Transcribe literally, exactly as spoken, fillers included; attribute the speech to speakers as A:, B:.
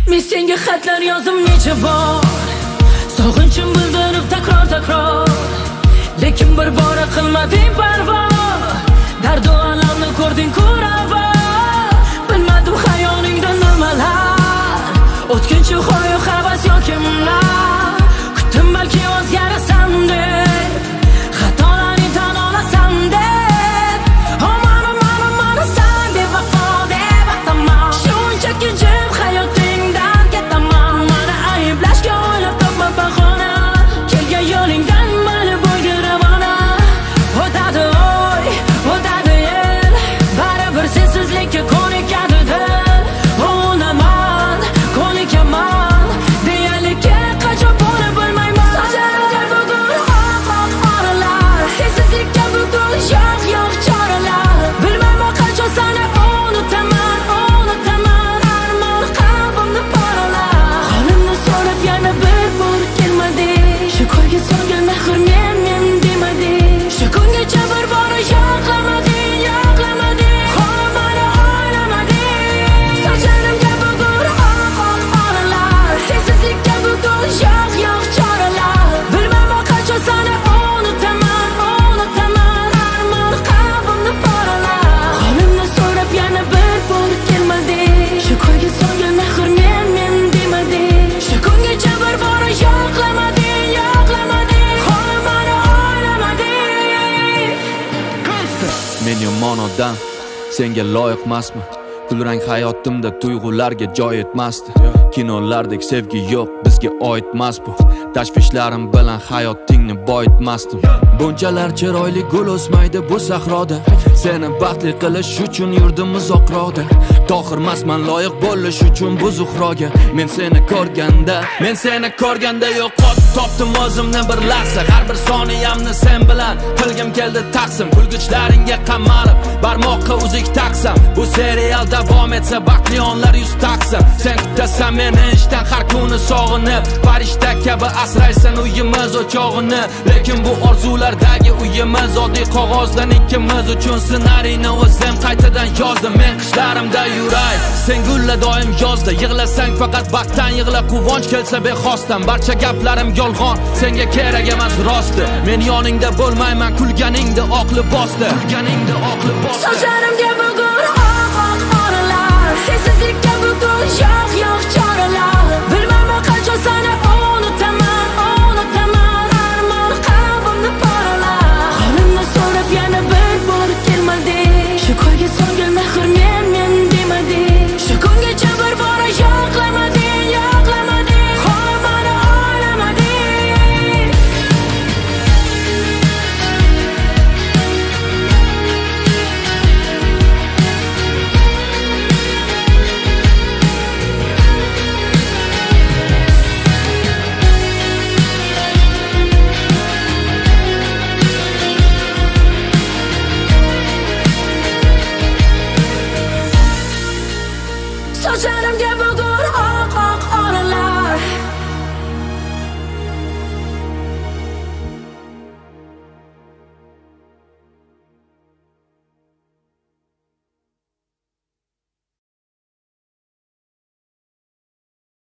A: Men senga xatlar yozdim necha bor, sog'inchim bildirib takror takror, lekin bir bora qilmading parvo. Dardu alamni ko'rding ko'rava, bilmadim xayolingda nimalar, o'tkinchi xoyu havas yoki kimlar. Kutdim balki o'zgarasan deb, xatolaring tan olasan deb, omana mana mana san deb vafo deb ataman. Shunchaki jim hayotingdan ketaman, mana ayblashga o'ylab topma bahona, kelgan yo'lingdan mani bo'lgin ravona. O'tadi oy, o'tadi yil, baribir sensizlikka ko'nikadi dil. O'naman, ko'nikaman, deyarlikka qachon bo'lib bilmayman. Socharimga bugun oq oq oralar, sensizlikka bugun yo'q yo'q choralar. Bilmayman qachon seni unutaman, unutaman, armon qalbimni poralar. Qo'limni so'rab yana bir bor kelmading, shu ko'yga solgan axir men men demading. Shu kungacha bir bora yo'qlamading, yo'qlamading, qo'limni o'ylamading. Socharimga bugun oq oq oralar, sensizlikka bugun yo'q yo'q choralar. Bilmayman qachon seni unutaman, unutaman, armon qalbimni poralar. Qo'limni so'rab yana bir bor kelmading, shu ko'yga solgan axir men men demading. Shu kungacha bir bora yo'qlamading, yo'qlamading, qo'limni o'ylamading.
B: Men yomon odam, senga loyiqmasman. Kulrang hayotimda tuyg'ularga joy etmasdi. Kinolardek sevgi yo'q, bizga oidmas bu. Tashvishlarim bilan hayotingni boyitmasdim. Bunchalar chiroyli gul o'smaydi bu sahroda. Seni baxtli qilish uchun yurdim uzoqroqda. Tohirmasman loyiq bo'lish uchun bu zuhroga. Men seni ko'rganda, men seni ko'rganda yo'qotib topdim o'zimni bir lahza. Har bir soniyamni sen bilan qilgim keldi taqsim. Kulgichlaringga qamalib, barmoqqa uzik taqsam. Bu serial davom etsa baxtli onlar yuz taqsam. Sen kutasan meni ishdan har kuni sog'inib, farishta kabi asraysan uyimiz o'chog'ini. Lekin bu orzulardagi uyimiz oddiy qog'ozdan ikkimiz uchun ssenariyni o'zim qaytadan yozdim. Men qishlarimda yuray, sen gulla doim yozda. Yig'lasang faqat baxtdan yig'la, quvonch kelsa bexosdan. Barcha gaplarim yolg'on, senga kerak emas rosti. Men yoningda bo'lmayman, kulganingda oq libosda, kulganingda oq libosda.
A: Socharimga bugun oq oq oralar, sensizlikka bugun yo'q yo'q choralar.